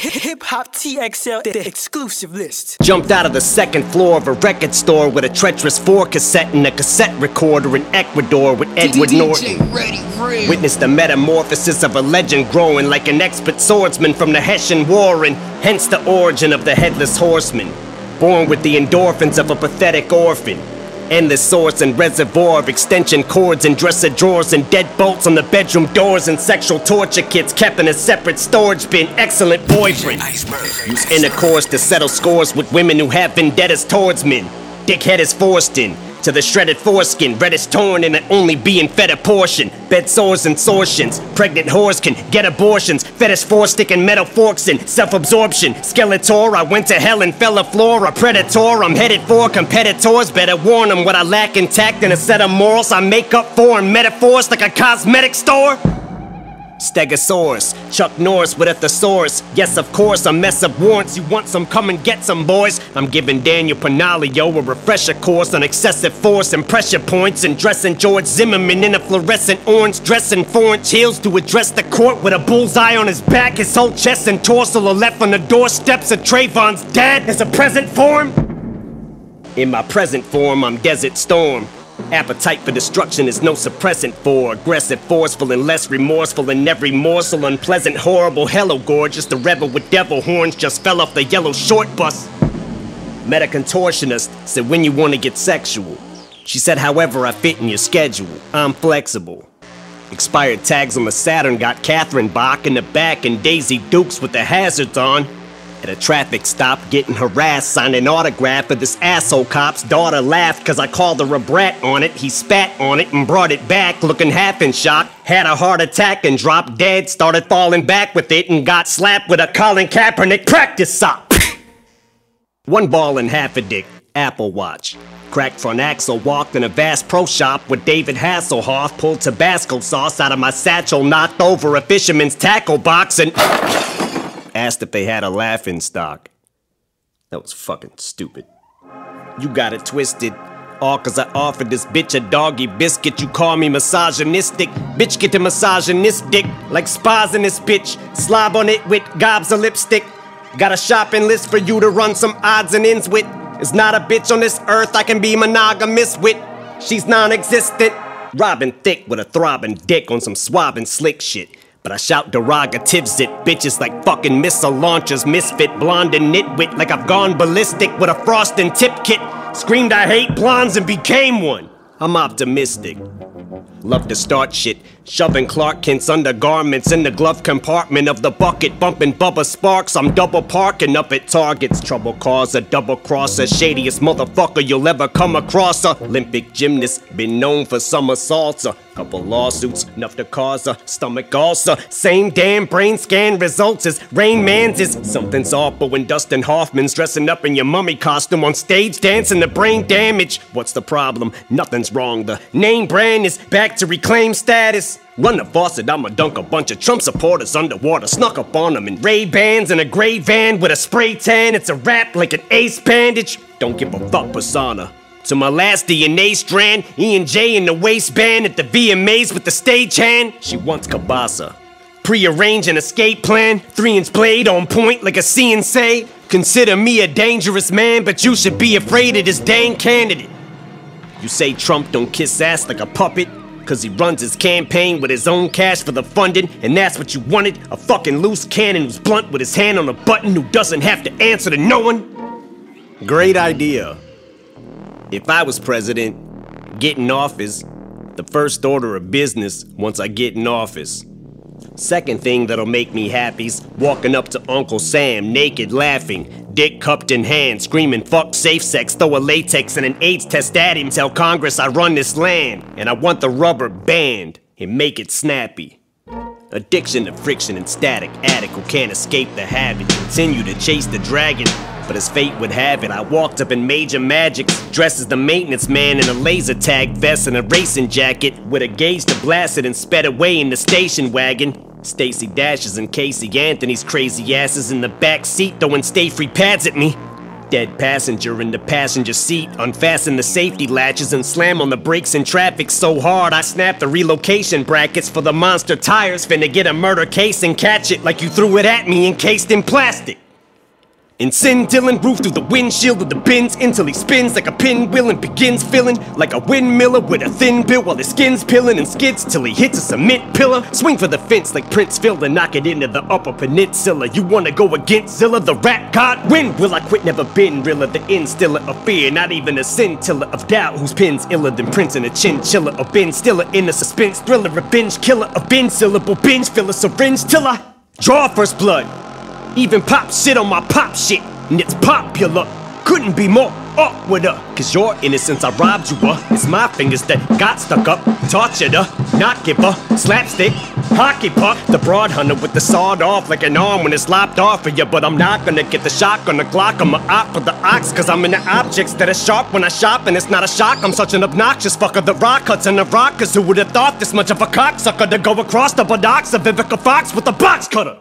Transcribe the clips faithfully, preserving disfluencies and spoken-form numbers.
Hip Hop T X L, the exclusive list. Jumped out of the second floor of a record store with a treacherous four cassette and a cassette recorder in Ecuador with Edward Norton. Witnessed the metamorphosis of a legend growing like an expert swordsman from the Hessian War, and hence the origin of the Headless Horseman. Born with the endorphins of a pathetic orphan. Endless source and reservoir of extension cords and dresser drawers and dead bolts on the bedroom doors and sexual torture kits kept in a separate storage bin. Excellent boyfriend. Use intercourse to settle scores with women who have vendettas towards men. Dickhead is forced in to the shredded foreskin, reddish torn and it only being fed a portion. Bed sores and sortions, pregnant whores can get abortions. Fetish four-stick and metal forks in self-absorption. Skeletor, I went to hell and fell a floor. A predator, I'm headed for competitors. Better warn them what I lack in tact and a set of morals I make up for in metaphors like a cosmetic store. Stegosaurus, Chuck Norris with a thesaurus. Yes, of course, a mess of warrants. You want some, come and get some, boys. I'm giving Daniel Panaglio a refresher course on excessive force and pressure points, and dressing George Zimmerman in a fluorescent orange dress and four-inch heels to address the court with a bullseye on his back. His whole chest and torso are left on the doorsteps of Trayvon's dad as a present form. In my present form, I'm Desert Storm. Appetite for destruction is no suppressant for aggressive, forceful, and less remorseful in every morsel. Unpleasant, horrible, hello gorgeous. The rebel with devil horns just fell off the yellow short bus. Met a contortionist, said when you want to get sexual. She said however I fit in your schedule, I'm flexible. Expired tags on the Saturn got Catherine Bach in the back and Daisy Dukes with the hazards on. At a traffic stop, getting harassed, signed an autograph for this asshole cop's daughter laughed cause I called her a brat on it. He spat on it and brought it back, looking half in shock. Had a heart attack and dropped dead, started falling back with it and got slapped with a Colin Kaepernick practice sock. One ball and half a dick, Apple Watch. Cracked front axle, walked in a vast pro shop with David Hasselhoff, pulled Tabasco sauce out of my satchel, knocked over a fisherman's tackle box and asked if they had a laughing stock. That was fucking stupid. You got it twisted. All cause I offered this bitch a doggy biscuit. You call me misogynistic. Bitch get the misogynistic like spas in this bitch. Slob on it with gobs of lipstick. Got a shopping list for you to run some odds and ends with. There's not a bitch on this earth I can be monogamous with. She's non-existent. Robbing thick with a throbbing dick on some swabbing slick shit. But I shout derogatives at bitches like fucking missile launchers, misfit, blonde and nitwit, like I've gone ballistic with a frost and tip kit. Screamed I hate blondes and became one. I'm optimistic. Love to start shit, shoving Clark Kent's undergarments in the glove compartment of the bucket, bumping Bubba Sparks. I'm double parking up at Target's. Trouble causer, double crosser, shadiest motherfucker you'll ever come across. A Olympic gymnast, been known for summer salsa. Couple lawsuits, enough to cause a stomach ulcer. Same damn brain scan results as Rain Man's is. Something's awful when Dustin Hoffman's dressing up in your mummy costume on stage dancing to brain damage. What's the problem? Nothing's wrong. The name brand is back to reclaim status. Run the faucet, I'ma dunk a bunch of Trump supporters underwater. Snuck up on them in Ray-Bans and a gray van with a spray tan. It's a wrap like an ace bandage. Don't give a fuck persona. To my last D N A strand, E and J in the waistband at the V M As with the stagehand. She wants Kabasa. Pre-arrange an escape plan, three-inch blade on point like a C N C. Consider me a dangerous man, but you should be afraid of this dang candidate. You say Trump don't kiss ass like a puppet, cause he runs his campaign with his own cash for the funding, and that's what you wanted? A fucking loose cannon who's blunt with his hand on a button, who doesn't have to answer to no one? Great idea. If I was president, get in office, the first order of business once I get in office. Second thing that'll make me happy's walking up to Uncle Sam, naked, laughing, dick cupped in hand, screaming fuck safe sex, throw a latex and an AIDS test at him, tell Congress I run this land, and I want the rubber banned, and make it snappy. Addiction to friction and static, addict who can't escape the habit, continue to chase the dragon. But as fate would have it, I walked up in Major Magics, dressed as the maintenance man in a laser tag vest and a racing jacket, with a gauge to blast it and sped away in the station wagon. Stacey Dashes and Casey Anthony's crazy asses in the back seat throwing stay free pads at me. Dead passenger in the passenger seat. Unfasten the safety latches and slam on the brakes in traffic so hard I snap the relocation brackets for the monster tires. Finna get a murder case and catch it like you threw it at me encased in plastic. And send Dylan roof through the windshield of the Benz until he spins like a pinwheel and begins filling like a windmiller with a thin bill while his skin's peeling and skids till he hits a cement pillar. Swing for the fence like Prince Phil and knock it into the upper peninsula. You wanna go against Zilla, the rap god? When will I quit? Never been realer, the instiller of fear, not even a scintilla of doubt. Whose pen's iller than Prince and a chinchilla or Ben Stiller in a suspense thriller, a binge killer, a bin syllable binge filler syringe till I draw first blood. Even pop shit on my pop shit, and it's popular. Couldn't be more awkwarder, cause your innocence I robbed you of. It's my fingers that got stuck up, tortured her, not give her, slapstick, hockey puck. The broad hunter with the sawed off like an arm when it's lopped off of you. But I'm not gonna get the shock on the Glock, I'm a op for the ox, cause I'm in the objects that are sharp when I shop. And it's not a shock, I'm such an obnoxious fucker. The rock cuts and the rockers, who would've thought this much of a cocksucker to go across the buttocks of Vivica Fox with a box cutter?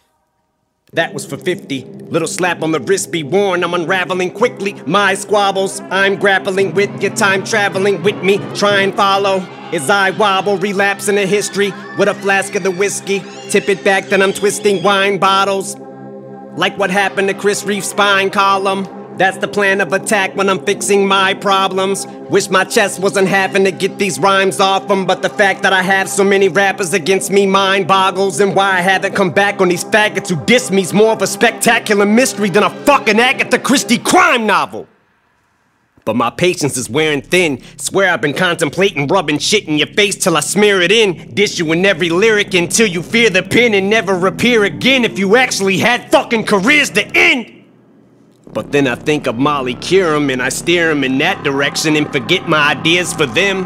That was for fifty. Little slap on the wrist be worn. I'm unraveling quickly my squabbles. I'm grappling with your time traveling with me. Try and follow as I wobble, relapse into history with a flask of the whiskey. Tip it back, then I'm twisting wine bottles. Like what happened to Chris Reef's spine column. That's the plan of attack when I'm fixing my problems. Wish my chest wasn't having to get these rhymes off them, but the fact that I have so many rappers against me mind boggles. And why I haven't come back on these faggots who diss me's more of a spectacular mystery than a fucking Agatha Christie crime novel. But my patience is wearing thin. Swear I've been contemplating rubbing shit in your face till I smear it in. Dish you in every lyric until you fear the pen and never appear again if you actually had fucking careers to end. But then I think of Molly Curum and I steer him in that direction and forget my ideas for them.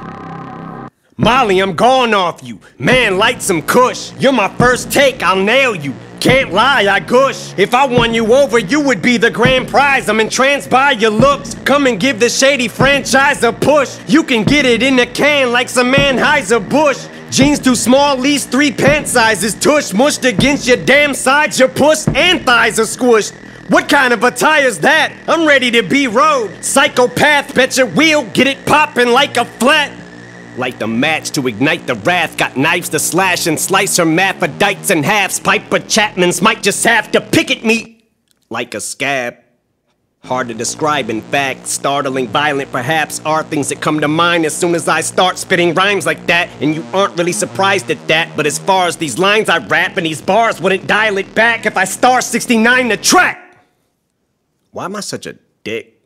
Molly, I'm gone off you. Man, light some kush. You're my first take, I'll nail you. Can't lie, I gush. If I won you over, you would be the grand prize. I'm entranced by your looks. Come and give the shady franchise a push. You can get it in a can like some Anheuser-Busch. Jeans too small, least three pant sizes. Tush mushed against your damn sides. Your puss and thighs are squished. What kind of attire's that? I'm ready to be rode. Psychopath, bet your wheel, get it poppin' like a flat. Light the match to ignite the wrath. Got knives to slash and slice hermaphrodites in halves. Piper Chapmans might just have to pick at me like a scab. Hard to describe, in fact. Startling, violent, perhaps, are things that come to mind as soon as I start spitting rhymes like that. And you aren't really surprised at that. But as far as these lines I rap and these bars wouldn't dial it back if I star sixty-nine the track. Why am I such a dick?